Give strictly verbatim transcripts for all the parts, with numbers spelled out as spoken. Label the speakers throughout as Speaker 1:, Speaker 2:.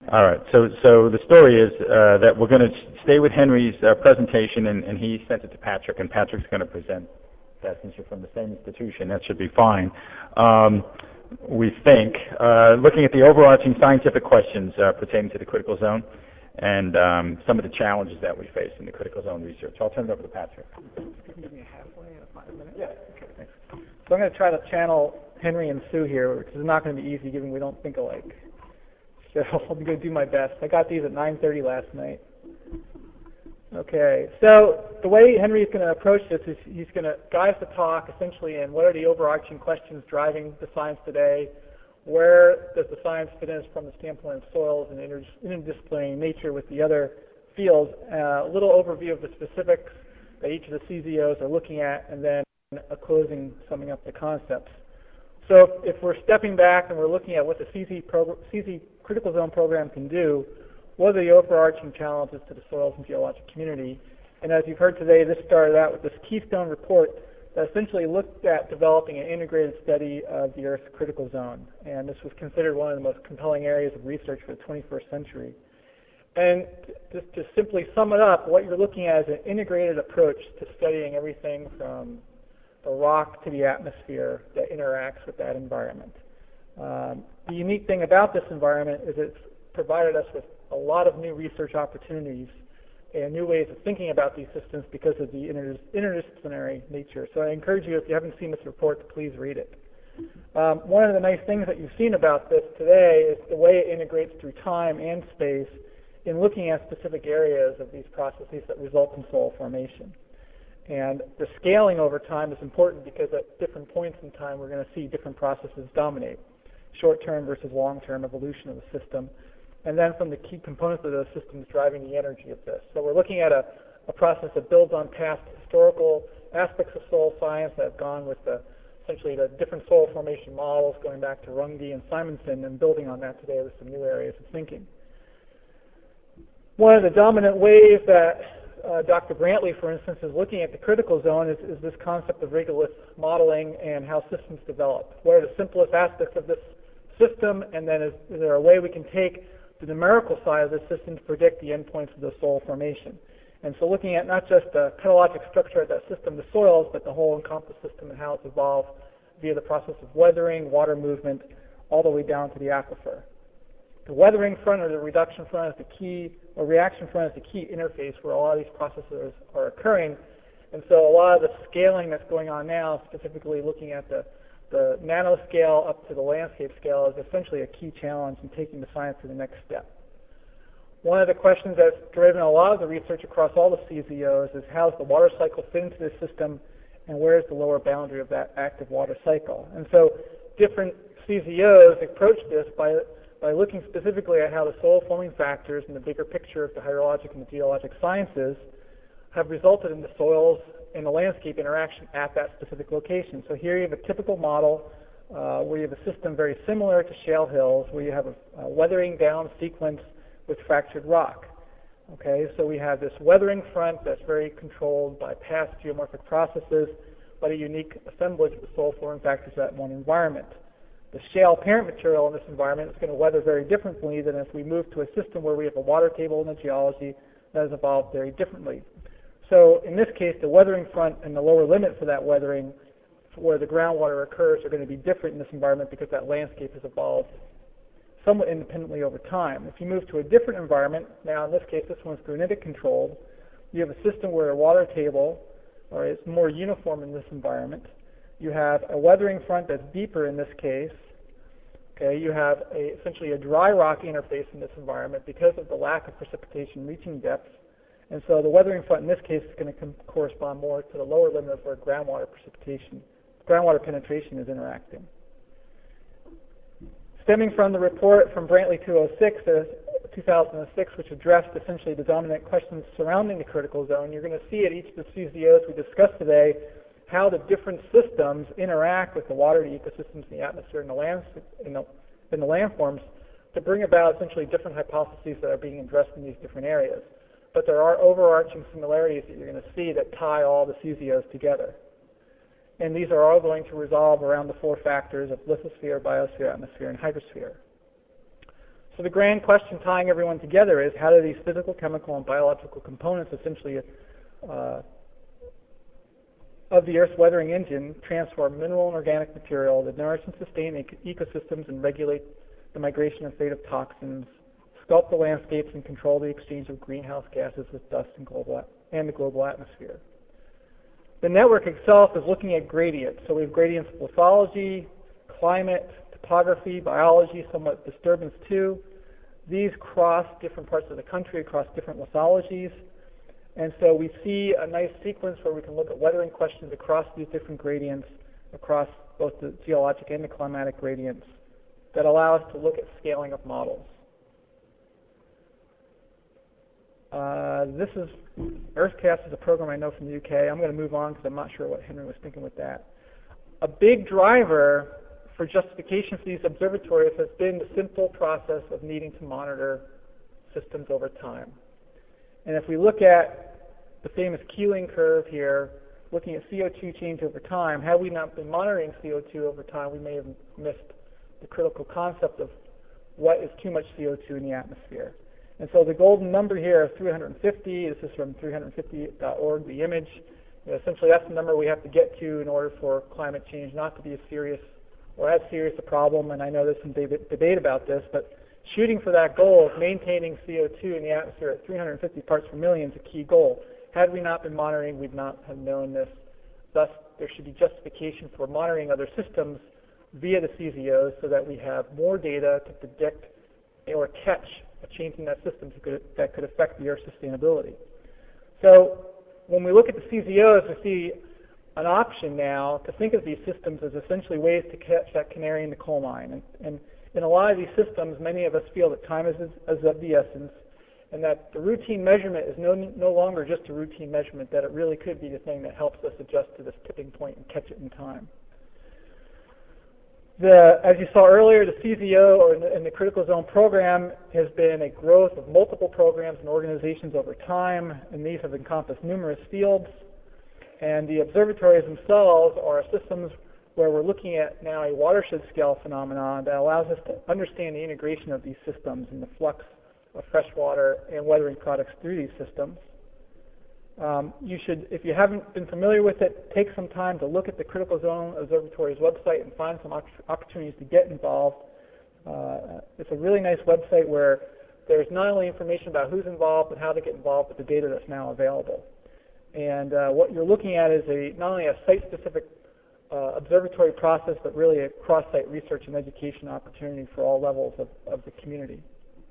Speaker 1: All right. So, so the story is uh, that we're going to stay with Henry's uh, presentation, and, and he sent it to Patrick, and Patrick's going to present that since you're from the same institution. That should be fine. Um, we think, uh, looking at the overarching scientific questions uh, pertaining to the critical zone and um, some of the challenges that we face in the critical zone research. I'll turn it over to Patrick.
Speaker 2: Give me halfway in five minutes? Yeah. Okay, thanks. So I'm going to try to channel Henry and Sue here, which is not going to be easy given we don't think alike. So I'm going to do my best. I got these at nine thirty last night. Okay, so the way Henry is going to approach this is he's going to guide the talk essentially in what are the overarching questions driving the science today, where does the science fit in from the standpoint of soils and inter interdisciplinary nature with the other fields, uh, a little overview of the specifics that each of the C Z Os are looking at, and then a closing summing up the concepts. So if we're stepping back and we're looking at what the C Z, C Z Critical Zone program can do, what are the overarching challenges to the soils and geologic community? And as you've heard today, this started out with this Keystone report that essentially looked at developing an integrated study of the Earth's critical zone. And this was considered one of the most compelling areas of research for the twenty-first century. And just to simply sum it up, what you're looking at is an integrated approach to studying everything from the rock to the atmosphere that interacts with that environment. Um, the unique thing about this environment is it's provided us with a lot of new research opportunities and new ways of thinking about these systems because of the inter interdisciplinary nature. So I encourage you, if you haven't seen this report, to please read it. Um, one of the nice things that you've seen about this today is the way it integrates through time and space in looking at specific areas of these processes that result in soil formation. And the scaling over time is important because at different points in time we're going to see different processes dominate, short-term versus long-term evolution of the system, and then from the key components of those systems driving the energy of this. So we're looking at a, a process that builds on past historical aspects of soil science that have gone with the, essentially the different soil formation models going back to Runge and Simonson, and building on that today with some new areas of thinking. One of the dominant ways that Uh, Doctor Brantley, for instance, is looking at the critical zone is, is this concept of rigorous modeling and how systems develop. What are the simplest aspects of this system, and then is, is there a way we can take the numerical side of the system to predict the endpoints of the soil formation? And so looking at not just the pedologic structure of that system, the soils, but the whole encompass system and how it's evolved via the process of weathering, water movement, all the way down to the aquifer. The weathering front or the reduction front is the key, or reaction front is the key interface where a lot of these processes are occurring. And so a lot of the scaling that's going on now, specifically looking at the, the nanoscale up to the landscape scale, is essentially a key challenge in taking the science to the next step. One of the questions that's driven a lot of the research across all the C Z Os is how does the water cycle fit into the system, and where is the lower boundary of that active water cycle? And so different C Z Os approach this by by looking specifically at how the soil forming factors and the bigger picture of the hydrologic and the geologic sciences have resulted in the soils and the landscape interaction at that specific location. So here you have a typical model uh, where you have a system very similar to shale hills, where you have a, a weathering down sequence with fractured rock. Okay, so we have this weathering front that's very controlled by past geomorphic processes, but a unique assemblage of the soil forming factors at one environment. The shale parent material in this environment is going to weather very differently than if we move to a system where we have a water table in the geology that has evolved very differently. So in this case, the weathering front and the lower limit for that weathering, where the groundwater occurs, are going to be different in this environment because that landscape has evolved somewhat independently over time. If you move to a different environment, now in this case, this one's granitic controlled, you have a system where a water table or is more uniform in this environment. You have a weathering front that's deeper in this case. Okay, you have a, essentially a dry rock interface in this environment because of the lack of precipitation reaching depths. And so the weathering front in this case is going to correspond more to the lower limit of where groundwater precipitation, groundwater penetration is interacting. Stemming from the report from Brantley two thousand six, which addressed essentially the dominant questions surrounding the critical zone, you're going to see at each of the C Z Os we discussed today how the different systems interact with the water ecosystems in the atmosphere and the, land, in the, in the landforms to bring about essentially different hypotheses that are being addressed in these different areas. But there are overarching similarities that you're going to see that tie all the C Z Os together. And these are all going to resolve around the four factors of lithosphere, biosphere, atmosphere, and hydrosphere. So the grand question tying everyone together is, how do these physical, chemical, and biological components essentially uh, of the Earth's weathering engine transform mineral and organic material that nourish and sustain ec ecosystems and regulate the migration and fate of toxins, sculpt the landscapes, and control the exchange of greenhouse gases with dust and, global and the global atmosphere. The network itself is looking at gradients. So we have gradients of lithology, climate, topography, biology, somewhat disturbance too. These cross different parts of the country, across different lithologies. And so we see a nice sequence where we can look at weathering questions across these different gradients, across both the geologic and the climatic gradients, that allow us to look at scaling of models. Uh, this is EarthCast is a program I know from the U K. I'm going to move on because I'm not sure what Henry was thinking with that. A big driver for justification for these observatories has been the simple process of needing to monitor systems over time. And if we look at the famous Keeling curve here, looking at C O two change over time, had we not been monitoring C O two over time, we may have missed the critical concept of what is too much C O two in the atmosphere. And so the golden number here is three hundred fifty. This is from three fifty dot org, the image. You know, essentially, that's the number we have to get to in order for climate change not to be as serious or as serious a problem. And I know there's some debate about this, but shooting for that goal of maintaining C O two in the atmosphere at three hundred fifty parts per million is a key goal. Had we not been monitoring, we'd not have known this. Thus, there should be justification for monitoring other systems via the C Z Os so that we have more data to predict or catch a change in that system that could, that could affect the Earth's sustainability. So when we look at the C Z Os, we see an option now to think of these systems as essentially ways to catch that canary in the coal mine. And, and in a lot of these systems, many of us feel that time is, is of the essence, and that the routine measurement is no, no longer just a routine measurement, that it really could be the thing that helps us adjust to this tipping point and catch it in time. The, as you saw earlier, the C Z O, or in the, in the Critical Zone program, has been a growth of multiple programs and organizations over time, and these have encompassed numerous fields. And the observatories themselves are systems where we're looking at now a watershed scale phenomenon that allows us to understand the integration of these systems and the flux of freshwater and weathering products through these systems. Um, you should, if you haven't been familiar with it, take some time to look at the Critical Zone Observatory's website and find some opportunities to get involved. Uh, it's a really nice website where there's not only information about who's involved and how to get involved, but the data that's now available. And uh, what you're looking at is a not only a site-specific uh, observatory process, but really a cross-site research and education opportunity for all levels of, of the community.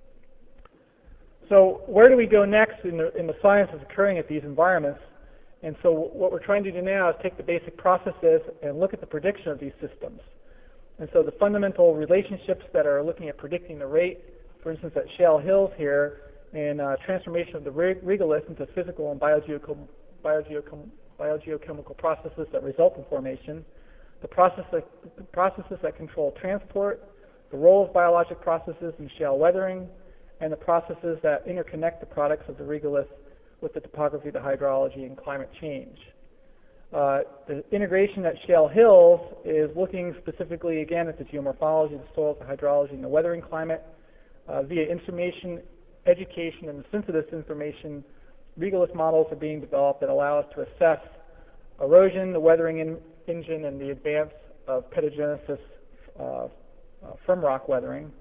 Speaker 2: So where do we go next in the, in the science that's occurring at these environments? And so what we're trying to do now is take the basic processes and look at the prediction of these systems. And so the fundamental relationships that are looking at predicting the rate, for instance, at Shale Hills here, and uh, transformation of the regolith into physical and biogeochem biogeochem biogeochemical processes that result in formation, the, process that, the processes that control transport, the role of biologic processes in shale weathering, and the processes that interconnect the products of the regolith with the topography, the hydrology, and climate change. Uh, the integration at Shale Hills is looking specifically, again, at the geomorphology, the soils, the hydrology, and the weathering climate. Uh, via information, education, and the sense of this information, regolith models are being developed that allow us to assess erosion, the weathering in engine, and the advance of pedogenesis uh, uh, from rock weathering.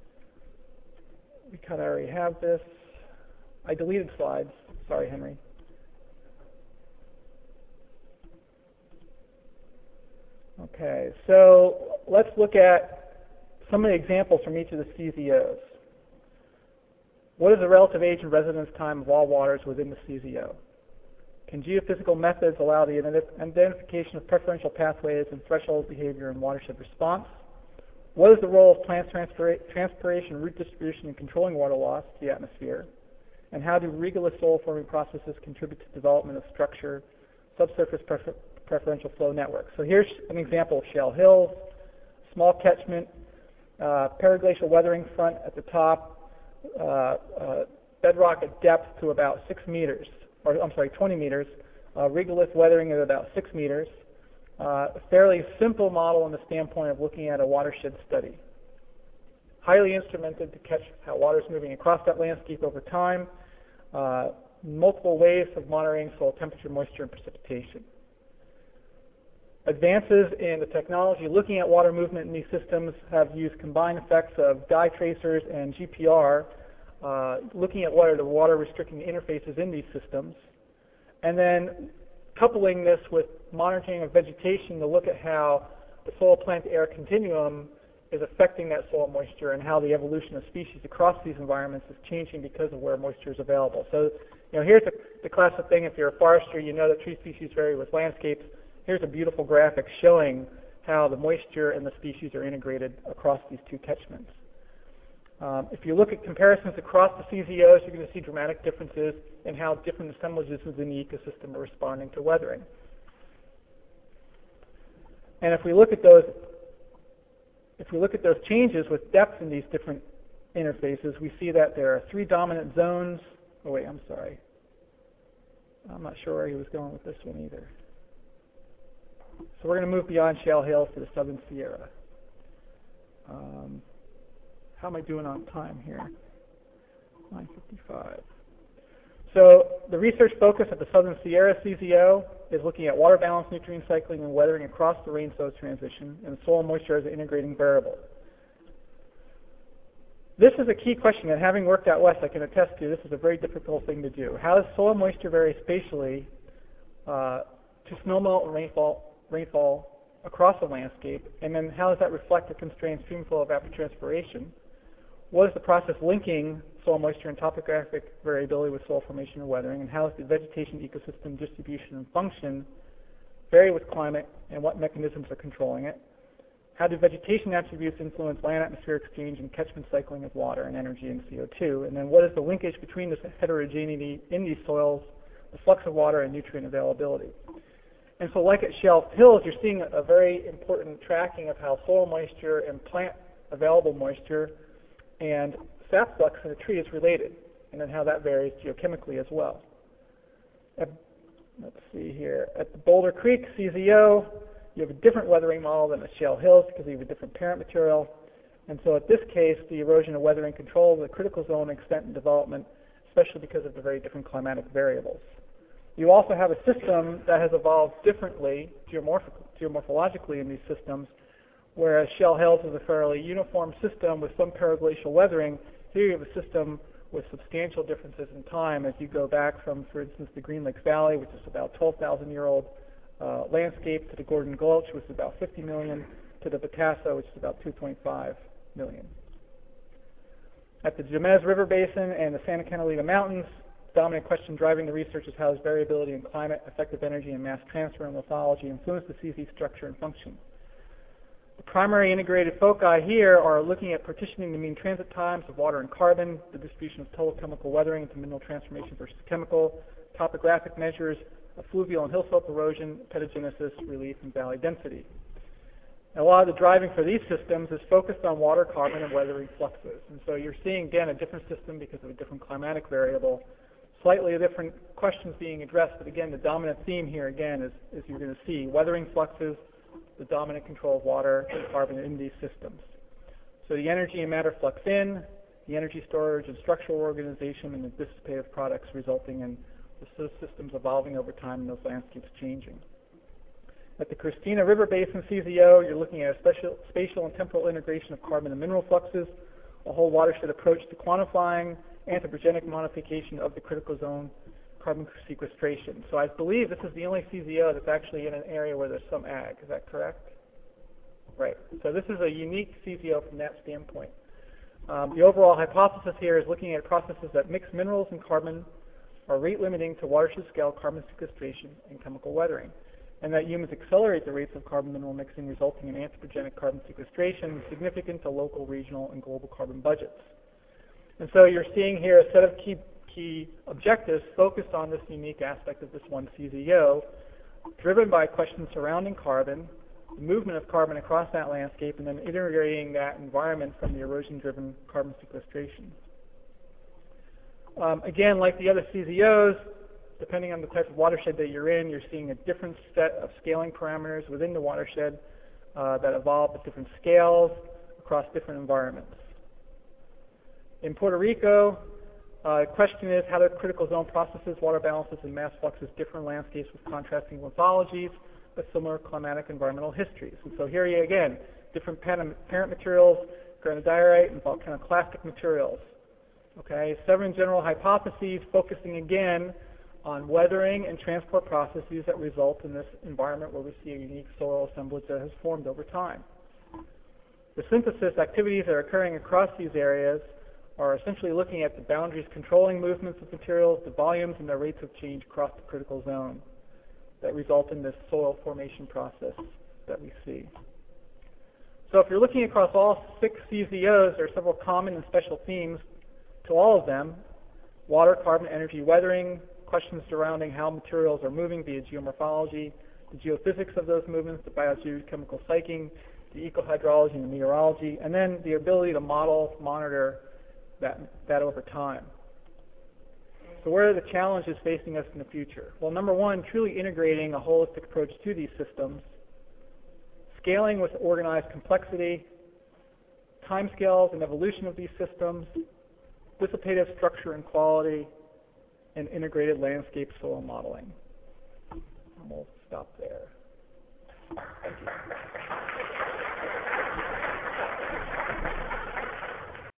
Speaker 2: We kind of already have this. I deleted slides. Sorry, Henry. Okay, so let's look at some of the examples from each of the C Z Os. What is the relative age and residence time of all waters within the C Z O? Can geophysical methods allow the identification of preferential pathways and threshold behavior in watershed response? What is the role of plant transpiration, root distribution, in controlling water loss to the atmosphere? And how do regolith soil-forming processes contribute to development of structure, subsurface prefer preferential flow networks? So here's an example of Shale Hills, small catchment, uh, periglacial weathering front at the top, uh, uh, bedrock at depth to about six meters, or I'm sorry, twenty meters, uh, regolith weathering at about six meters. Uh, a fairly simple model in the standpoint of looking at a watershed study. highly instrumented to catch how water is moving across that landscape over time, uh, multiple ways of monitoring soil temperature, moisture, and precipitation. Advances in the technology looking at water movement in these systems have used combined effects of dye tracers and G P R, uh, looking at what are the water restricting interfaces in these systems, and then coupling this with monitoring of vegetation to look at how the soil plant air continuum is affecting that soil moisture and how the evolution of species across these environments is changing because of where moisture is available. So, you know, here's the, the classic thing. If you're a forester, you know that tree species vary with landscapes. Here's a beautiful graphic showing how the moisture and the species are integrated across these two catchments. Um, if you look at comparisons across the C Z Os, you're going to see dramatic differences in how different assemblages within the ecosystem are responding to weathering. And if we look at those, if we look at those changes with depth in these different interfaces, we see that there are three dominant zones. Oh wait, I'm sorry. I'm not sure where he was going with this one either. So we're going to move beyond Shale Hills to the Southern Sierra. Um, how am I doing on time here? nine fifty-five. So the research focus at the Southern Sierra C Z O is looking at water balance, nutrient cycling, and weathering across the rain-soil transition, and soil moisture as an integrating variable. This is a key question, and having worked out west, I can attest to this is a very difficult thing to do. How does soil moisture vary spatially uh, to snowmelt and rainfall, rainfall across a landscape, and then how does that reflect a constrained stream flow evapotranspiration? What is the process linking soil moisture and topographic variability with soil formation and weathering, and how does the vegetation ecosystem distribution and function vary with climate, and what mechanisms are controlling it? How do vegetation attributes influence land-atmosphere exchange and catchment cycling of water and energy and C O two? And then what is the linkage between this heterogeneity in these soils, the flux of water, and nutrient availability? And so like at Shale Hills, you're seeing a very important tracking of how soil moisture and plant available moisture and sap flux in a tree is related, and then how that varies geochemically as well. At, let's see here. At the Boulder Creek C Z O, you have a different weathering model than at Shale Hills because you have a different parent material. And so at this case, the erosion and weathering control the critical zone extent and development, especially because of the very different climatic variables. You also have a system that has evolved differently geomorph geomorphologically in these systems, whereas Shale Hills is a fairly uniform system with some paraglacial weathering. Here you have a system with substantial differences in time as you go back from, for instance, the Green Lakes Valley, which is about twelve thousand year old uh, landscape, to the Gordon Gulch, which is about fifty million, to the Patasco, which is about two point five million. At the Jemez River Basin and the Santa Catalina Mountains, the dominant question driving the research is how does variability in climate, effective energy, and mass transfer and lithology influence the C Z structure and function. The primary integrated foci here are looking at partitioning the mean transit times of water and carbon, the distribution of total chemical weathering into mineral transformation versus chemical, topographic measures of fluvial and hill slope erosion, pedogenesis, relief, and valley density. And a lot of the driving for these systems is focused on water, carbon, and weathering fluxes. And so you're seeing, again, a different system because of a different climatic variable, slightly different questions being addressed, but again, the dominant theme here, again, is, is you're going to see weathering fluxes, the dominant control of water and carbon in these systems. So the energy and matter flux in, the energy storage and structural organization, and the dissipative products resulting in the systems evolving over time and those landscapes changing. At the Christina River Basin C Z O, you're looking at a special, spatial and temporal integration of carbon and mineral fluxes, a whole watershed approach to quantifying anthropogenic modification of the critical zone carbon sequestration. So I believe this is the only C Z O that's actually in an area where there's some ag. Is that correct? Right. So this is a unique C Z O from that standpoint. Um, the overall hypothesis here is looking at processes that mix minerals and carbon are rate limiting to watershed scale carbon sequestration and chemical weathering, and that humans accelerate the rates of carbon mineral mixing, resulting in anthropogenic carbon sequestration significant to local, regional, and global carbon budgets. And so you're seeing here a set of key key objectives focused on this unique aspect of this one C Z O, driven by questions surrounding carbon, the movement of carbon across that landscape, and then integrating that environment from the erosion-driven carbon sequestration. Um, again, like the other C Z Os, depending on the type of watershed that you're in, you're seeing a different set of scaling parameters within the watershed uh, that evolve at different scales across different environments. In Puerto Rico, uh, the question is how do critical zone processes, water balances, and mass fluxes differ in landscapes with contrasting lithologies but similar climatic environmental histories? And so here you again, different parent materials, granodiorite and volcanoclastic materials. Okay, seven general hypotheses focusing again on weathering and transport processes that result in this environment where we see a unique soil assemblage that has formed over time. The synthesis activities that are occurring across these areas are essentially looking at the boundaries controlling movements of materials, the volumes, and their rates of change across the critical zone that result in this soil formation process that we see. So if you're looking across all six C Z Os, there are several common and special themes to all of them: water, carbon, energy, weathering, questions surrounding how materials are moving via geomorphology, the geophysics of those movements, the biogeochemical psyching, the ecohydrology and the meteorology, and then the ability to model, monitor that, that over time. So where are the challenges facing us in the future? Well, number one, truly integrating a holistic approach to these systems, scaling with organized complexity, timescales and evolution of these systems, dissipative structure and quality, and integrated landscape soil modeling. And we'll